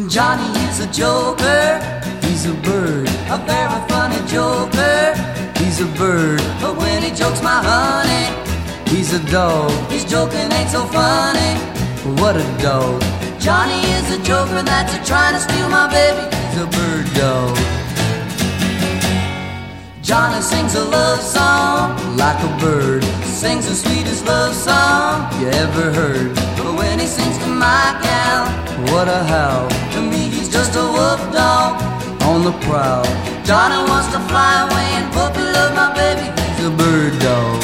Johnny is a joker, he's a bird, a very funny joker. He's a bird, but when he jokes my honey, he's a dog. His joking ain't so funny. What a dog. Johnny is a joker that's trying to steal my baby. He's a bird dog. Johnny sings a love song like a bird, sings the sweetest love song you ever heard. But when he sings to my gal, what a howl. To me he's just a wolf dog on the prowl. Johnny wants to fly away and puppy love my baby. He's a bird dog.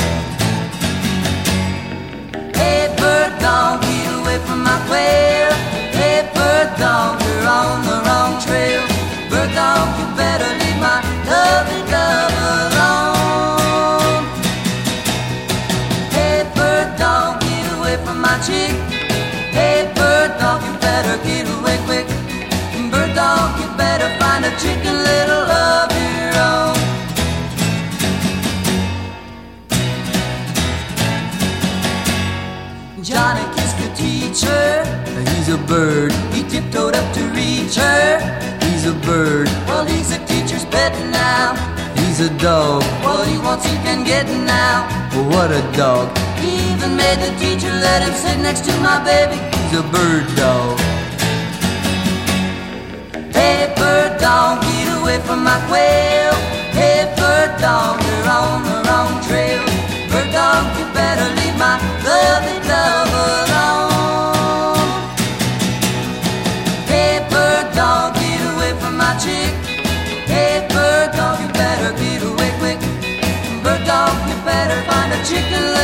Hey bird dog, get away from my quail. Hey bird dog, you're on the wrong trail. Bird dog, you better leave my lovely dove alone. Hey bird dog, get away from my chick. Hey bird dog, you better get away quick. Bird dog, you better find a chicken little of your own. Johnny kissed the teacher, he's a bird. He tiptoed up to reach her, he's a bird. Well, he's a teacher's pet now. He's a dog, what he wants he can get now. What a dog. He even made the teacher let him sit next to my baby. He's a bird dog. Hey bird dog, get away from my quail. Hey bird dog, you're on the wrong trail. Bird dog, you better leave my lovely dove alone. Hey bird dog, get away from my chick. Hey bird dog, you better get away quick. Bird dog, you better find a chicken